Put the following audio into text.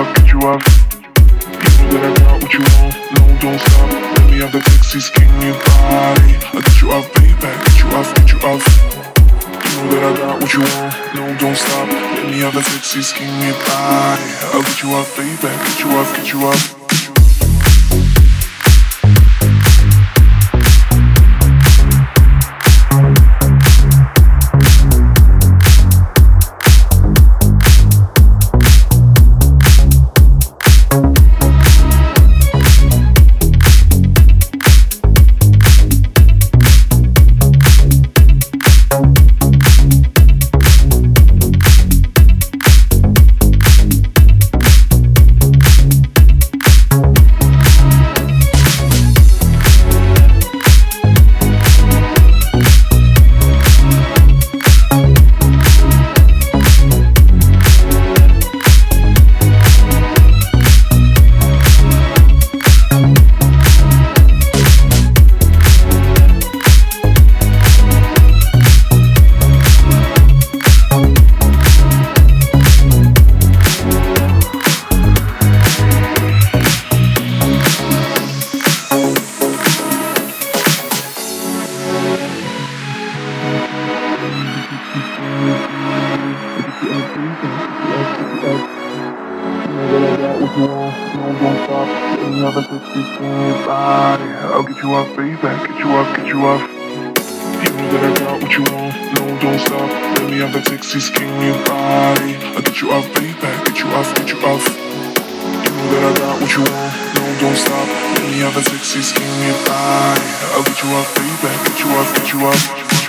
off, get you off. You know that I got what you want, no, don't stop. Let me have the sexy skinny body. I'll get you off, baby, get you off, get you off. You know that I got what you want, no, don't stop. Let me have the sexy skinny body. I'll get you off, baby, get you off, get you off. I'll get you off, baby, get you off, get you off. You know that I got what you want, no, don't stop. Let me have that sexy skinny body. I'll get you off, baby, get you off, get you off. You know that I got what you want, no, don't stop. Let me have that sexy skinny body. I'll get you off, baby, get you off, get you off.